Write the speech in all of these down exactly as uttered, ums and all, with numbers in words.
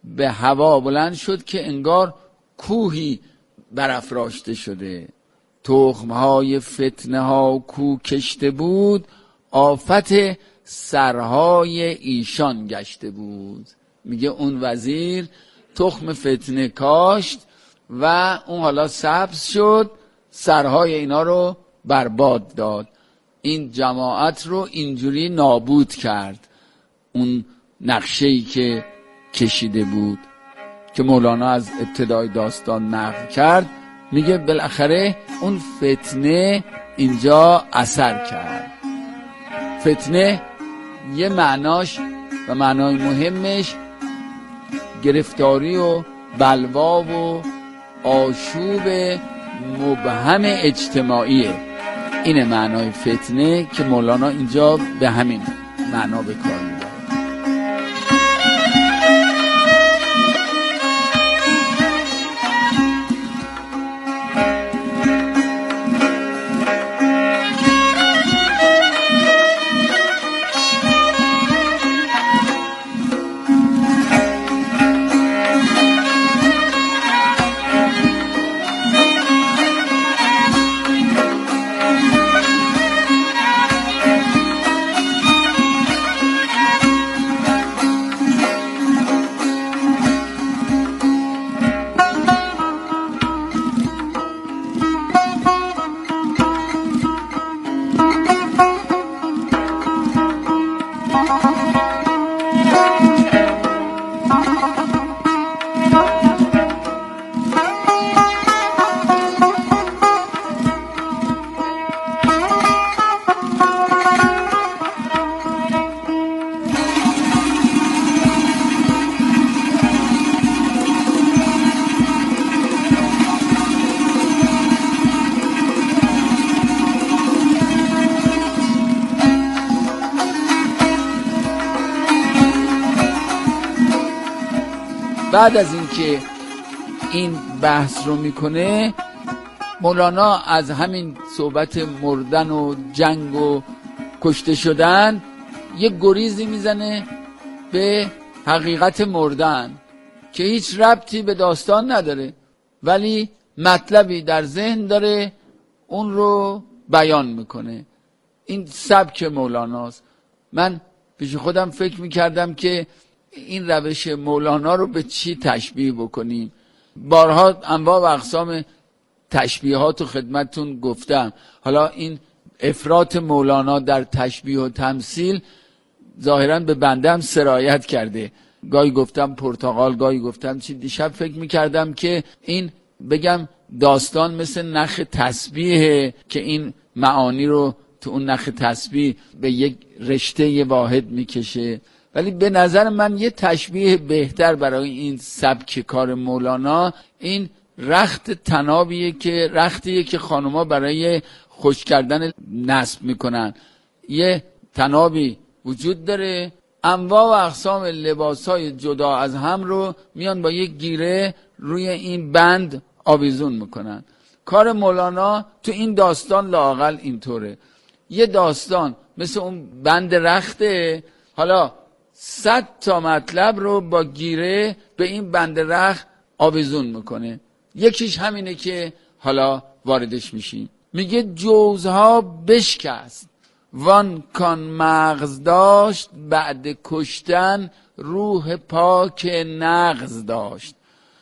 به هوا بلند شد که انگار کوهی برافراشته شده. تخمهای فتنه ها کو کشته بود، آفت سرهای ایشان گشته بود. میگه اون وزیر تخم فتنه کاشت و اون حالا سبز شد، سرهای اینا رو برباد داد. این جماعت رو اینجوری نابود کرد. اون نقشه‌ای که کشیده بود که مولانا از ابتدای داستان نقل کرد، میگه بالاخره اون فتنه اینجا اثر کرد. فتنه یه معناش و معنای مهمش گرفتاری و بلوا و آشوب مبهم اجتماعیه. اینه معنای فتنه که مولانا اینجا به همین معنا به کار میبره. بعد از اینکه این بحث رو میکنه، مولانا از همین صحبت مردن و جنگ و کشته شدن یه گریزی میزنه به حقیقت مردن که هیچ ربطی به داستان نداره، ولی مطلبی در ذهن داره، اون رو بیان میکنه. این سبک مولاناست. من پیش خودم فکر میکردم که این روش مولانا رو به چی تشبیه بکنیم. بارها انواع و اقسام تشبیهات و خدمتتون گفتم. حالا این افراط مولانا در تشبیه و تمثیل ظاهراً به بنده هم سرایت کرده. گاهی گفتم پرتقال، گاهی گفتم چی. دیشب فکر میکردم که این بگم داستان مثل نخ تسبیحه که این معانی رو تو اون نخ تسبیح به یک رشته واحد میکشه، ولی به نظر من یه تشبیه بهتر برای این سبک کار مولانا این رخت تنابیه که رختیه که خانوما برای خوش کردن نصب میکنن. یه تنابی وجود داره، انواع و اقسام لباسهای جدا از هم رو میان با یک گیره روی این بند آویزون میکنن. کار مولانا تو این داستان لااقل اینطوره. یه داستان مثل اون بند رخته، حالا صد تا مطلب رو با گیره به این بند رخت آویزون میکنه. یکیش همینه که حالا واردش میشیم. میگه جوزها بشکست وان کان مغز داشت، بعد کشتن روح پاک نغز داشت.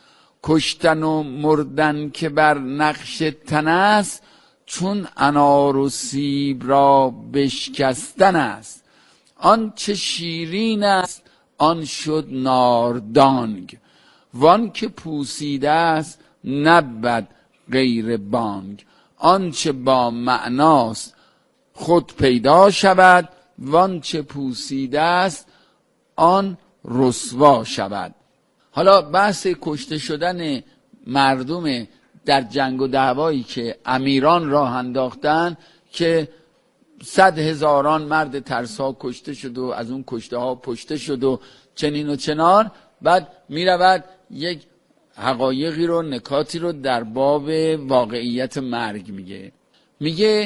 کشتن و مردن که بر نقش تن است، چون انار و سیب را بشکستن است. آن چه شیرین است آن شد ناردانگ، وان که پوسیده است نبود غیر بانگ. آن چه با معناست خود پیدا شود، وان چه پوسیده است آن رسوا شود. حالا بحث کشته شدن مردم در جنگ و دعوایی که امیران راه انداختن که صد هزاران مرد ترسا کشته شد و از اون کشته ها پشته شد و چنین و چنان، بعد می رود یک حقایقی رو، نکاتی رو در باب واقعیت مرگ میگه. میگه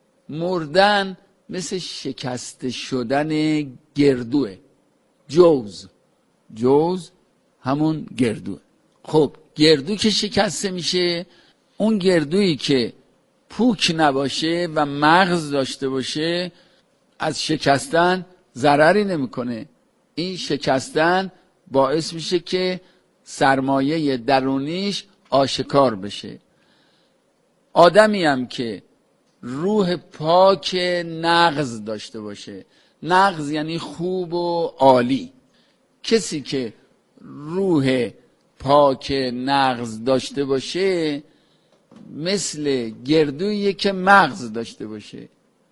مردن مثل شکسته شدن گردوه. جوز جوز همون گردو. خب گردو که شکسته میشه، اون گردویی که پوک نباشه و مغز داشته باشه از شکستن ضرری نمیکنه. این شکستن باعث میشه که سرمایه درونیش آشکار بشه. آدمی هم که روح پاک نغز داشته باشه، نغز یعنی خوب و عالی، کسی که روح پاک نغز داشته باشه مثل گردویی که مغز داشته باشه.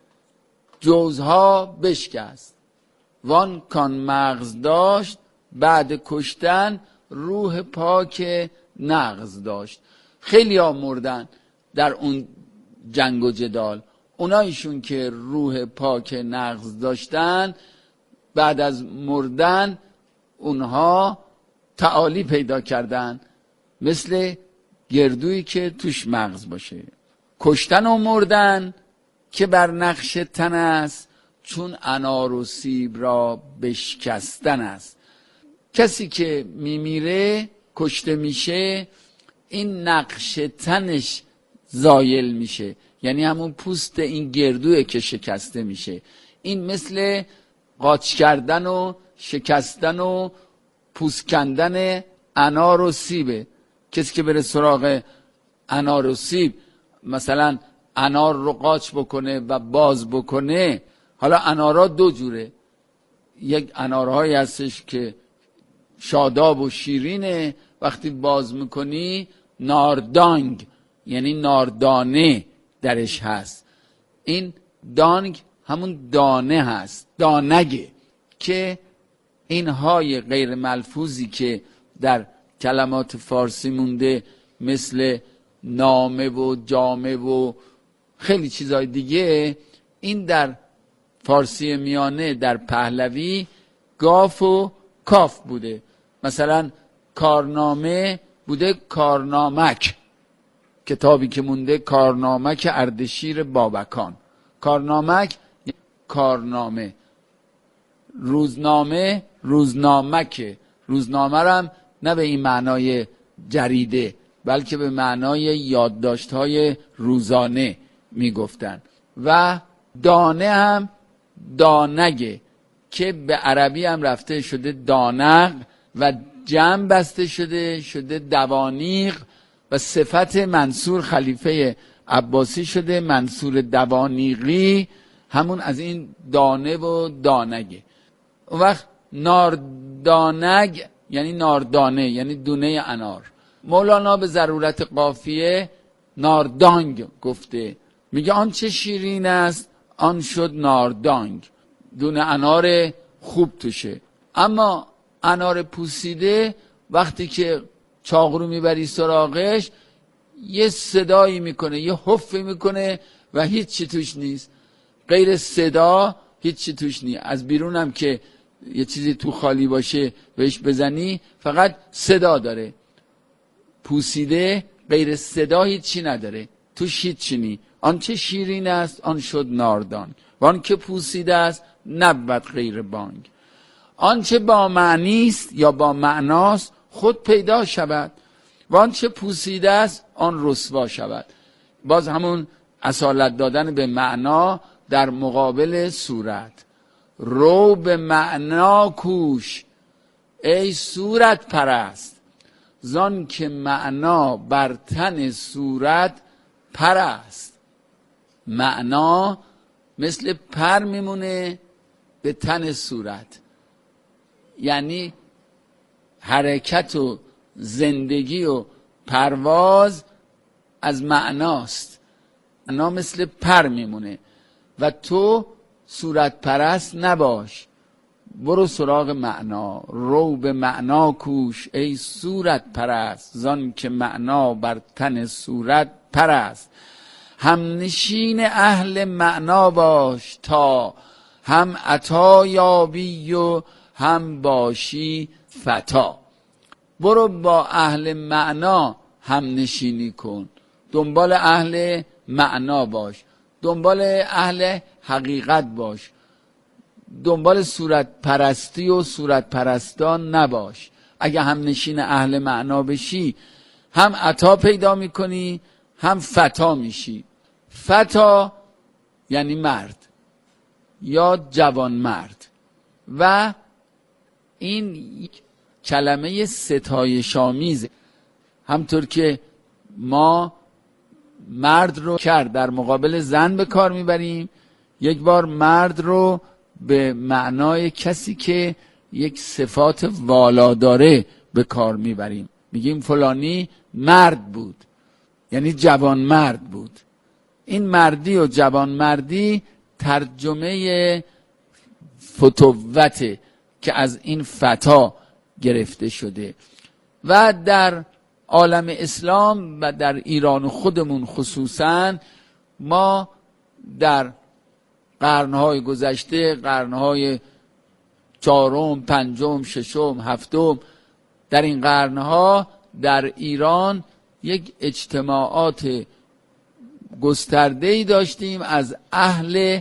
جوزها بشکست، وان کان مغز داشت، بعد کشتن روح پاک نغز داشت. خیلی ها مردن در اون جنگ و جدال. اونایشون که روح پاک نغز داشتن بعد از مردن اونها تعالی پیدا کردن، مثل گردویی که توش مغز باشه. کشتن و مردن که بر نقش تن است، چون انار و سیب را بشکستن است. کسی که میمیره کشته میشه، این نقش تنش زایل میشه، یعنی همون پوست این گردوه که شکسته میشه. این مثل قاچ کردن و شکستن و پوست کندن انار و سیبه. کسی که بره سراغ انار و سیب، مثلا انار رو قاچ بکنه و باز بکنه، حالا انارها دو جوره، یک انارهایی هستش که شاداب و شیرینه، وقتی باز میکنی ناردانگ یعنی ناردانه درش هست. این دانگ همون دانه هست، دانگه، که این های غیر ملفوظی که در کلمات فارسی مونده مثل نامه و جامه و خیلی چیزای دیگه، این در فارسی میانه در پهلوی گاف و کاف بوده. مثلا کارنامه بوده کارنامک، کتابی که مونده کارنامک اردشیر بابکان. کارنامک کارنامه. روزنامه روزنامکه. روزنامه هم نه به این معنای جریده بلکه به معنای یادداشت‌های روزانه میگفتن. و دانه هم دانگه که به عربی هم رفته شده دانق و جمع بسته شده شده دوانیق و صفت منصور خلیفه عباسی شده منصور دوانیقی، همون از این دانه و دانگه. اون وقت ناردانگ یعنی ناردانه یعنی دونه انار. مولانا به ضرورت قافیه ناردانگ گفته، میگه آن چه شیرین است آن شد ناردانگ، دونه انار خوب توشه. اما انار پوسیده وقتی که چاقو میبری سراغش یه صدایی میکنه، یه حفی میکنه و هیچی توش نیست، غیر صدا هیچی توش نیست. از بیرون هم که یه چیزی تو خالی باشه بهش بزنی فقط صدا داره. پوسیده غیر صدا هیچی نداره، توش هیچی نی. آن چه شیرین است آن شد ناردان، و آن که پوسیده است نبود غیر بانگ. آن چه با معنی است یا با معناست خود پیدا شود، و آن چه پوسیده است آن رسوا شود. باز همون اصالت دادن به معنا در مقابل صورت. رو به معنا کوش ای صورت پرست، زان که معنا بر تن صورت پرست. معنا مثل پر میمونه به تن صورت، یعنی حرکت و زندگی و پرواز از معناست. معنا مثل پر میمونه و تو صورت پرست نباش، برو سراغ معنا. رو به معنا کوش ای صورت پرست، زان که معنا بر تن صورت پرست. هم نشین اهل معنا باش تا هم عطا یابی و هم باشی فتا. برو با اهل معنا هم نشینی کن، دنبال اهل معنا باش، دنبال اهل حقیقت باش، دنبال صورت پرستی و صورت پرستان نباش. اگه هم نشین اهل معنا بشی هم عطا پیدا میکنی هم فتا میشی. فتا یعنی مرد یا جوان مرد، و این کلمه ستایش آمیزه. همطور که ما مرد رو کرد در مقابل زن به کار میبریم، یک بار مرد رو به معنای کسی که یک صفات والا داره به کار میبریم، میگیم فلانی مرد بود، یعنی جوان مرد بود. این مردی و جوان مردی ترجمه فتوته که از این فتا گرفته شده. و در عالم اسلام و در ایران خودمون خصوصا ما در قرنهای گذشته، قرنهای چهارم، پنجم، ششم، هفتم، در این قرنها در ایران یک اجتماعات گسترده‌ای داشتیم از اهل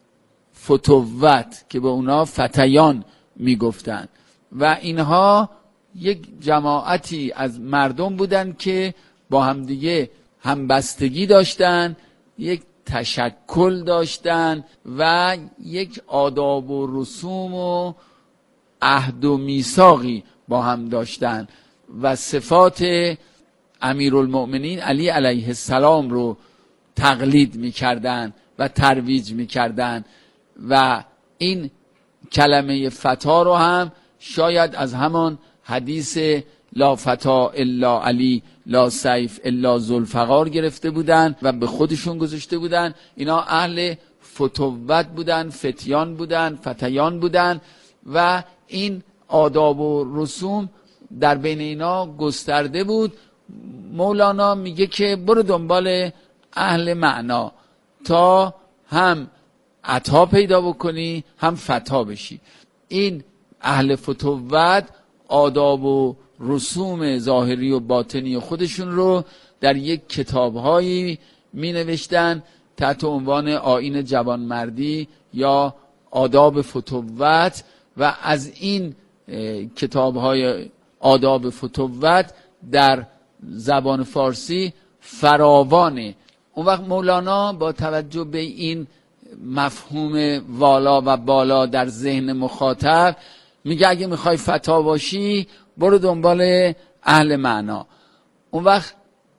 فتوت که به اونا فتیان میگفتن، و اینها یک جماعتی از مردم بودن که با همدیگه همبستگی داشتن، یک تشکل داشتن و یک آداب و رسوم و عهد و میثاقی با هم داشتن و صفات امیرالمؤمنین علی علیه السلام رو تقلید میکردن و ترویج میکردن. و این کلمه فتا رو هم شاید از همان حدیث لا فتا الا علی لا سیف الا ذوالفقار گرفته بودن و به خودشون گذاشته بودن. اینا اهل فتوت بودن، فتیان بودن، فتیان بودن، و این آداب و رسوم در بین اینا گسترده بود. مولانا میگه که برو دنبال اهل معنا تا هم عطا پیدا بکنی هم فتا بشی. این اهل فتوت آداب و رسوم ظاهری و باطنی خودشون رو در یک کتابهایی می نوشتن تحت عنوان آیین جوانمردی یا آداب فتوت، و از این کتابهای آداب فتوت در زبان فارسی فراوانه. اون وقت مولانا با توجه به این مفهوم والا و بالا در ذهن مخاطب میگه اگه میخوای فتا باشی برو دنبال اهل معنا. اون وقت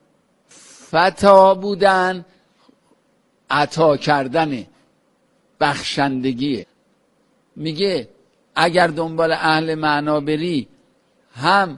فتا بودن عطا کردن، بخشندگیه. میگه اگر دنبال اهل معنا بری هم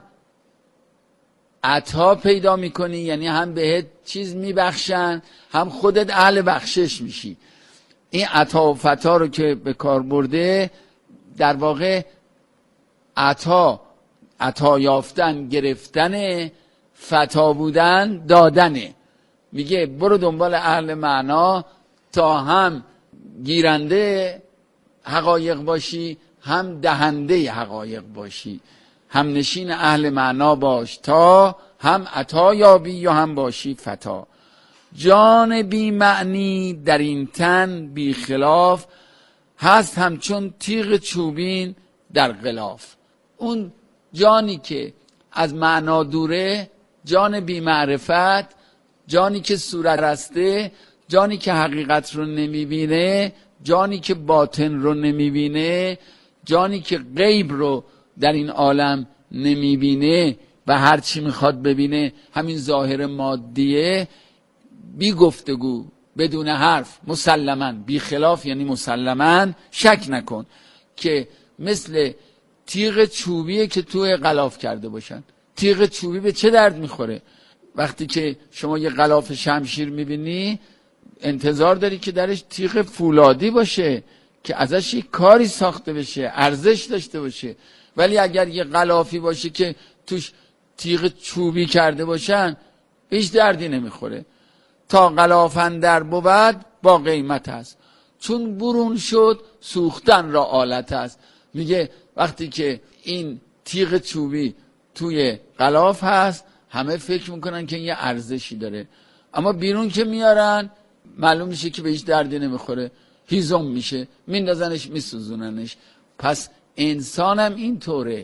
عطا پیدا میکنی، یعنی هم بهت چیز میبخشن، هم خودت اهل بخشش میشی. این عطا و فتا رو که به کار برده در واقع عطا عطا یافتن گرفتن، فتا بودن دادنه. میگه برو دنبال اهل معنا تا هم گیرنده حقایق باشی هم دهنده حقایق باشی. هم نشین اهل معنا باش تا هم عطا یابی یا هم باشی فتا. جان بی معنی در این تن بی خلاف، هست همچون تیغ چوبین در غلاف. اون جانی که از معنا دوره، جان بی معرفت، جانی که صورت رسته، جانی که حقیقت رو نمیبینه، جانی که باطن رو نمیبینه، جانی که غیب رو در این عالم نمیبینه و هر چی میخواد ببینه همین ظاهر مادیه، بی گفتگو بدون حرف مسلماً، بی خلاف یعنی مسلماً، شک نکن که مثل تیغ چوبیه که توی غلاف کرده باشن. تیغ چوبی به چه درد میخوره؟ وقتی که شما یه غلاف شمشیر میبینی انتظار داری که درش تیغ فولادی باشه که ازش یک کاری ساخته بشه، ارزش داشته باشه. ولی اگر یه غلافی باشه که توش تیغ چوبی کرده باشن هیچ دردی نمیخوره. تا غلاف اندر بود با قیمت است، چون برون شد سوختن را آلت است. میگه وقتی که این تیغ چوبی توی غلاف هست همه فکر میکنن که یه ارزشی داره، اما بیرون که میارن معلوم میشه که به هیچ دردی نمیخوره، هیزم میشه، میندازنش میسوزوننش. پس انسانم این طوره.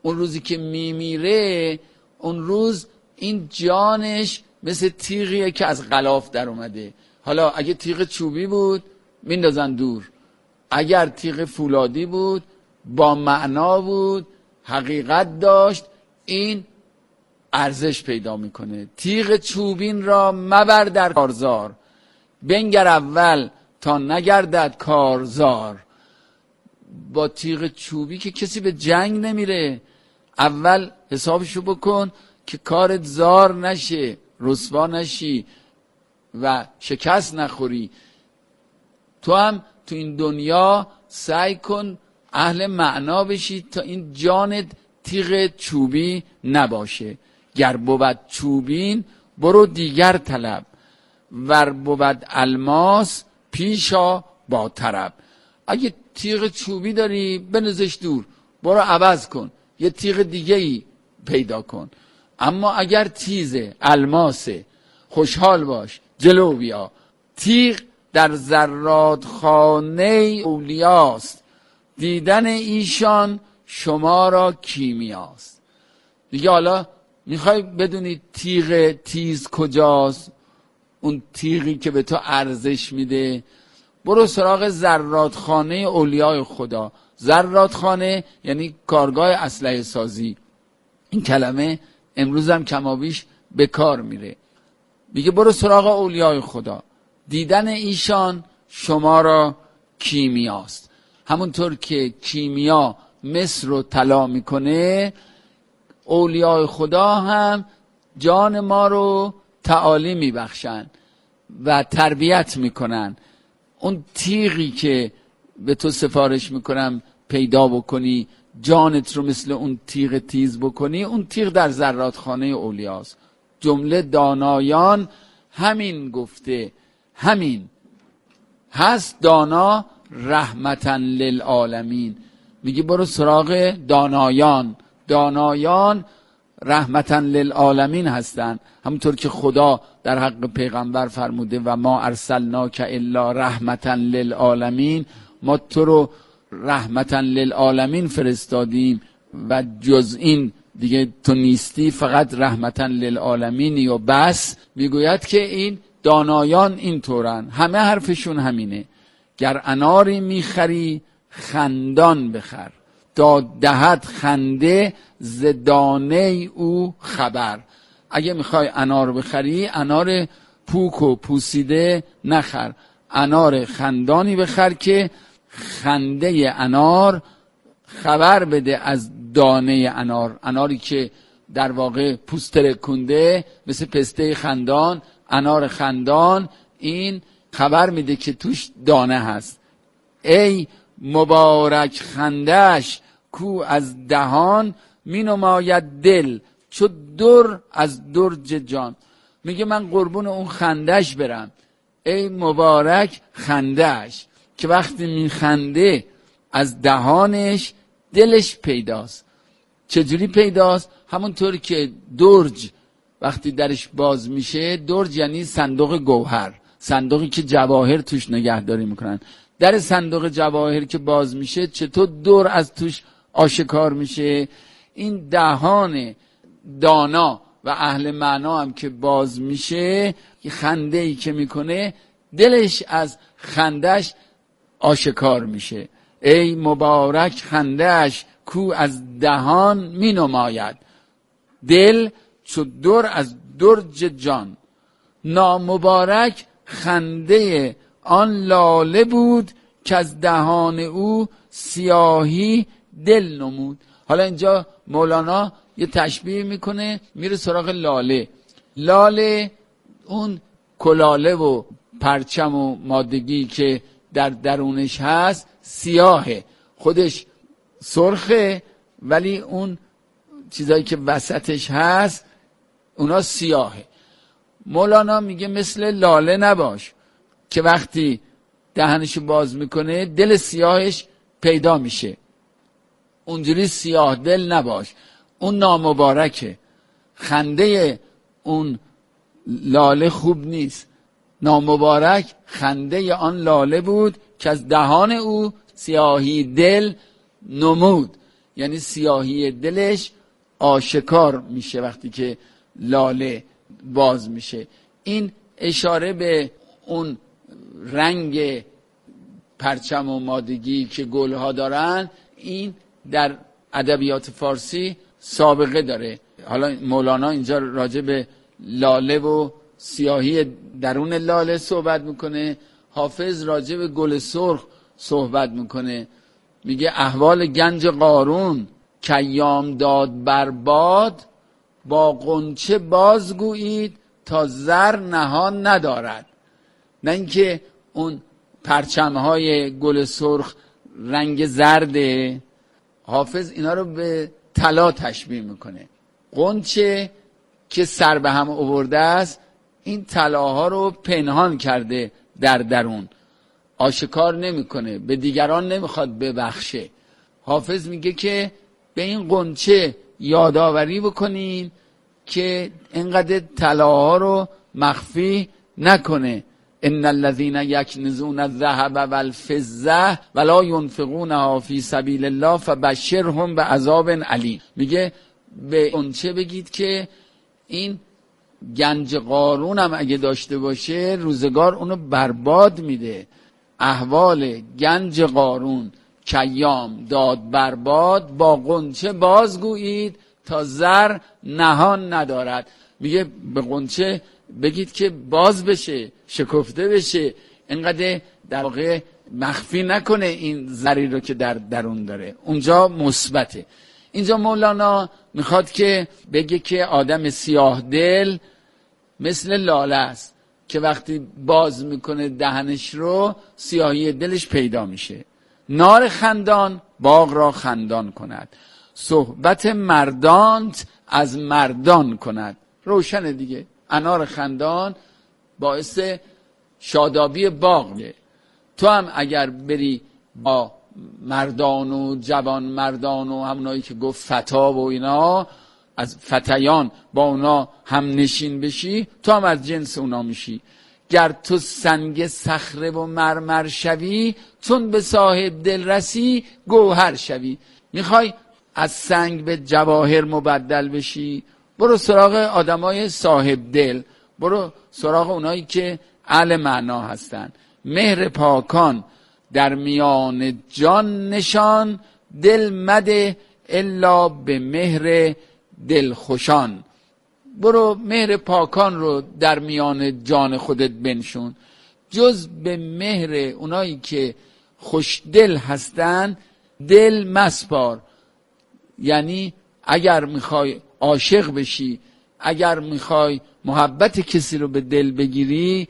اون روزی که میمیره، اون روز این جانش مثل تیغیه که از غلاف در اومده. حالا اگه تیغ چوبی بود میندازن دور، اگر تیغ فولادی بود با معنا بود، حقیقت داشت، این ارزش پیدا میکنه. تیغ چوبین را مبر در کارزار، بنگر اول تا نگردد کارزار. با تیغ چوبی که کسی به جنگ نمیره، اول حسابشو بکن که کارت زار نشه، رسوا نشی و شکست نخوری. تو هم تو این دنیا سعی کن اهل معنا بشی تا این جانت تیغ چوبی نباشه. گر بود چوبین برو دیگر طلب، ور بود الماس پیشا با طرب. اگه تیغ چوبی داری بنزش دور، برو عوض کن، یه تیغ دیگه ای پیدا کن. اما اگر تیزه، الماسه، خوشحال باش، جلو بیا. تیغ در زراد خانه اولیاست، دیدن ایشان شما را کیمیاست. دیگه حالا میخوای بدونی تیغ تیز کجاست، اون تیغی که به تو ارزش میده، برو سراغ زرادخانه اولیای خدا. زرادخانه یعنی کارگاه اسلحه سازی. این کلمه امروز هم کمابیش به کار میره. میگه برو سراغ اولیای خدا، دیدن ایشان شما را کیمیاست. همونطور که کیمیا مس رو طلا میکنه، اولیای خدا هم جان ما رو تعالی میبخشن و تربیت میکنن. اون تیغی که به تو سفارش میکنم پیدا بکنی، جانت رو مثل اون تیغ تیز بکنی، اون تیغ در زرادخانه اولیاست. جمله دانایان همین گفته، همین هست دانا رحمتاً للعالمین. میگه برو سراغ دانایان. دانایان رحمتاً للعالمین هستن، همونطور که خدا در حق پیغمبر فرموده و ما ارسلناک الا رحمتاً للعالمین. ما تو رو رحمتاً للعالمین فرستادیم و جز این دیگه تو نیستی، فقط رحمتاً للعالمینی و بس. میگوید که این دانایان این طورن، همه حرفشون همینه. گر اناری میخری خندان بخر، تا دهد خنده ز دانه او خبر. اگه میخوای انار بخری، انار پوک و پوسیده نخر، انار خندانی بخر که خنده انار خبر بده از دانه انار. اناری که در واقع پوست ترکونده مثل پسته خندان، انار خندان این خبر میده که توش دانه هست. ای مبارک خندش کو از دهان، می نماید دل چو در از درج جان. میگه من قربون اون خندش برم. ای مبارک خندش که وقتی میخنده از دهانش دلش پیداست. چجوری پیداست؟ همونطور که درج وقتی درش باز میشه، درج یعنی صندوق گوهر، صندوقی که جواهر توش نگهداری میکنن. در صندوق جواهر که باز میشه چطور در از توش آشکار میشه؟ این دهان دانا و اهل معنا هم که باز میشه، خنده ای که میکنه دلش از خندش آشکار میشه. ای مبارک خندش کو از دهان می نماید، دل چو در از درج جان. نامبارک خنده آن لاله بود، که از دهان او سیاهی دل نمود. حالا اینجا مولانا یه تشبیه میکنه، میره سراغ لاله. لاله اون کلاله و پرچم و مادگی که در درونش هست سیاهه، خودش سرخه، ولی اون چیزایی که وسطش هست اونا سیاهه. مولانا میگه مثل لاله نباش که وقتی دهنشو باز میکنه دل سیاهش پیدا میشه. اونجوری سیاه دل نباش، اون نامبارکه. خنده اون لاله خوب نیست. نامبارک خنده آن لاله بود، که از دهان او سیاهی دل نمود. یعنی سیاهی دلش آشکار میشه وقتی که لاله باز میشه. این اشاره به اون رنگ پرچم و مادگی که گلها دارن، این در ادبیات فارسی سابقه داره. حالا مولانا اینجا راجع به لاله و سیاهی درون لاله صحبت میکنه، حافظ راجع به گل سرخ صحبت میکنه. میگه احوال گنج قارون که ایام داد برباد، با غنچه بازگویید تا زر نهان ندارد. نه اینکه اون پرچمهای گل سرخ رنگ زرده، حافظ اینا رو به طلا تشبیه میکنه. غنچه که سر به هم آورده است، این طلاها رو پنهان کرده در درون، آشکار نمیکنه، به دیگران نمیخواد ببخشه. حافظ میگه که به این غنچه یادآوری بکنین که اینقدر طلاها رو مخفی نکنه. ان الذين يكنزون الذهب والفضه ولا ينفقونها في سبيل الله فبشرهم بعذاب علیم. میگه به غنچه بگید که این گنج قارون هم اگه داشته باشه روزگار اونو برباد میده. احوال گنج قارون کیام داد برباد، با غنچه بازگویید تا زر نهان ندارد. میگه به غنچه بگید که باز بشه، شکفته بشه، اینقدر در واقع مخفی نکنه این زری رو که در درون داره. اونجا مثبته. اینجا مولانا میخواد که بگه که آدم سیاه دل مثل لاله است که وقتی باز میکنه دهنش رو سیاهی دلش پیدا میشه. نار خندان باغ را خندان کند، صحبت مردانت از مردان کند. روشن دیگه، انار خندان باعث شادابی باغ میشه. تو هم اگر بری با مردان و جوان مردان و همونایی که گفت فتا و اینا، از فتیان با اونا هم نشین بشی، تو هم از جنس اونا میشی. گر تو سنگ صخره و مرمر شوی، چون به صاحب دل رسی گوهر شوی. میخوای از سنگ به جواهر مبدل بشی، برو سراغ آدمای صاحب دل، برو سراغ اونایی که اهل معنا هستن. مهر پاکان در میان جان نشان، دل مده الا به مهر دل خوشان. برو مهر پاکان رو در میان جان خودت بنشون، جز به مهر اونایی که خوش دل هستن دل مسپار. یعنی اگر میخوای عاشق بشی، اگر میخوای محبت کسی رو به دل بگیری،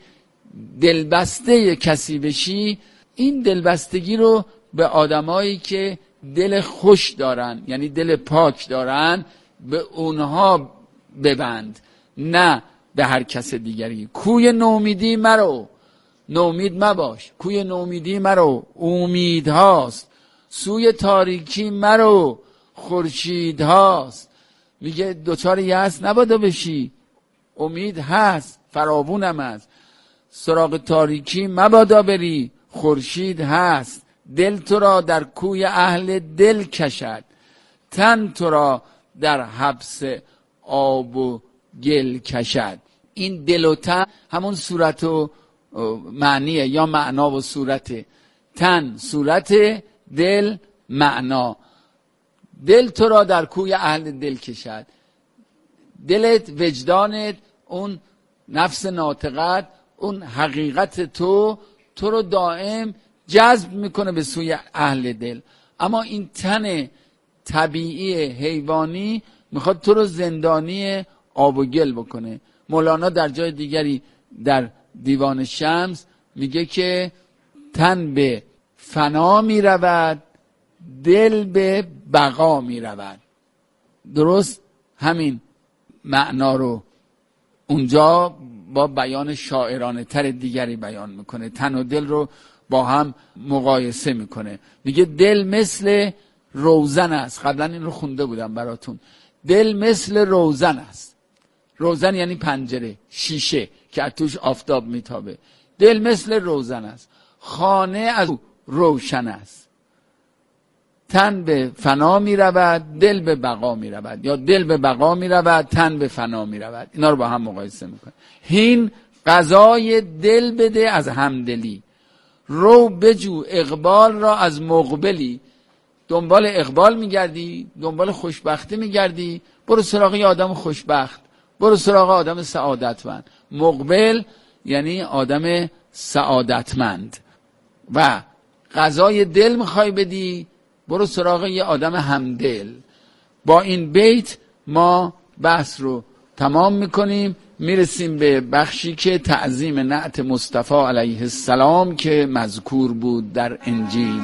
دلبسته کسی بشی، این دلبستگی رو به آدمایی که دل خوش دارن، یعنی دل پاک دارن، به اونها ببند، نه به هر کس دیگری. کوی نومیدی مرو، نومید مباش، کوی نومیدی مرو، امید هاست. سوی تاریکی مرو، خورشید هاست. میگه دوچار یأس نبادا بشی، امید هست، فراوونم هست. سراغ تاریکی مبادا بری، خورشید هست. دل تو را در کوی اهل دل کشد، تن تو را در حبس آب و گل کشد. این دل و تن همون صورت و معنیه، یا معنا و صورته. تن صورت، دل معنا. دل تو را در کوی اهل دل کشد. دلت، وجدانت، اون نفس ناطقت، اون حقیقت تو تو رو دائم جذب میکنه به سوی اهل دل. اما این تن طبیعی حیوانی میخواد تو رو زندانی آب و گل بکنه. مولانا در جای دیگری در دیوان شمس میگه که تن به فنا میرود، دل به بقا میرود. درست همین معنا رو اونجا با بیان شاعرانه تر دیگری بیان میکنه. تن و دل رو با هم مقایسه میکنه. میگه دل مثل روزن است. قبلا این رو خونده بودم براتون. دل مثل روزن است. روزن یعنی پنجره، شیشه که از توش آفتاب میتابه. دل مثل روزن است، خانه از روشن است. تن به فنا می رود، دل به بقا می رود، یا دل به بقا می رود، تن به فنا می رود. اینا رو با هم مقایسه میکنه. هین غذای دل بده از همدلی، رو بجو اقبال را از مقبلی. دنبال اقبال میگردی، دنبال خوشبختی میگردی، برو سراغ یه آدم خوشبخت، برو سراغ آدم سعادتمند. مقبل یعنی آدم سعادتمند. و غذای دل میخوای بدی، برو سراغ یه آدم همدل. با این بیت ما بحث رو تمام میکنیم، میرسیم به بخشی که تعظیم نعت مصطفی علیه السلام که مذکور بود در انجیل.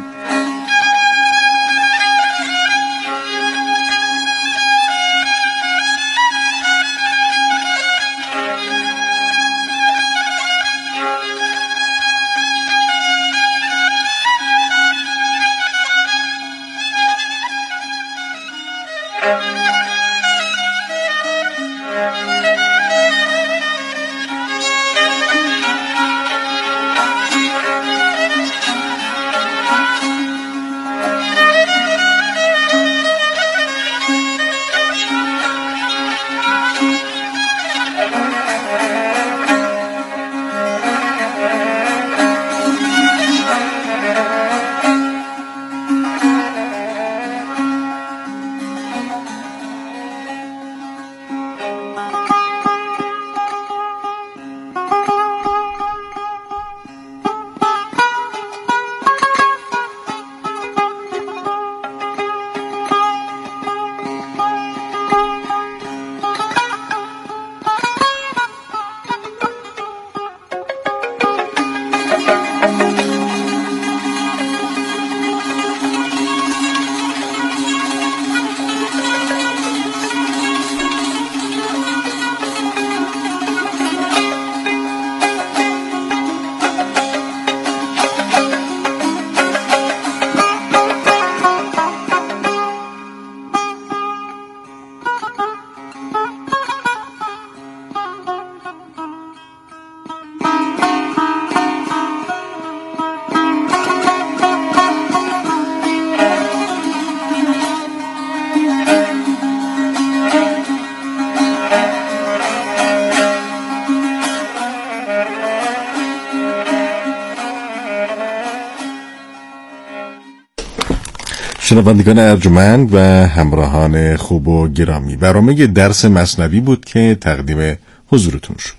شنوندگان ارجمند و همراهان خوب و گرامی، برنامه درس مثنوی بود که تقدیم حضورتون شد.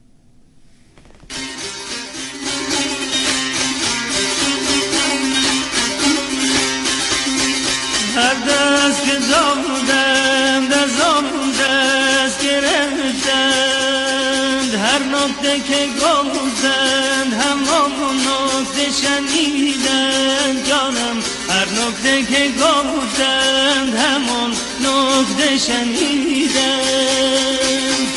هر دست که زامودند از آن دست گرفتند، هر نکته که گفتند همان نکته شنیدند جانم، هر نکته که گفتند همان نکته شنیدند.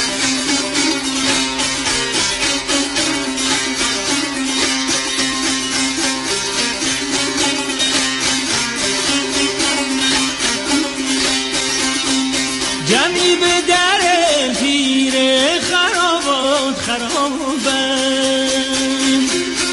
جمعی به در پیر خرابات خرابند،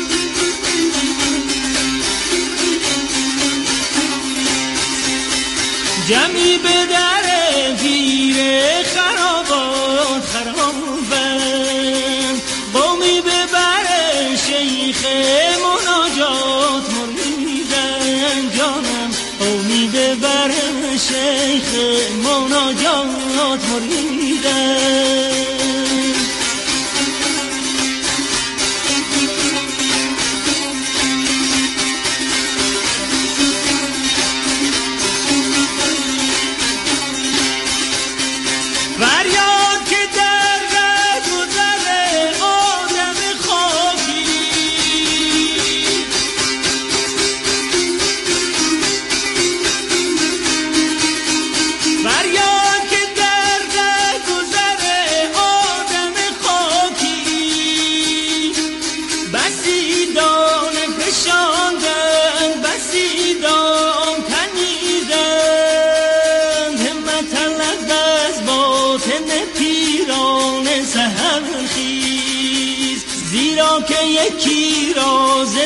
جمعی به در پیر خرابات خرابند، قومی به بر شیخ مناجات مریدند جانم، قومی به بر شیخ مناجات مریدند. فریاد که در رد و در آدم خاکی، فریاد که در رد و در آدم خاکی، بسی دانه فشاندند بسی دام تنیدند، همت علت از باطن پیران سحر خیز، زیرا که یکی راز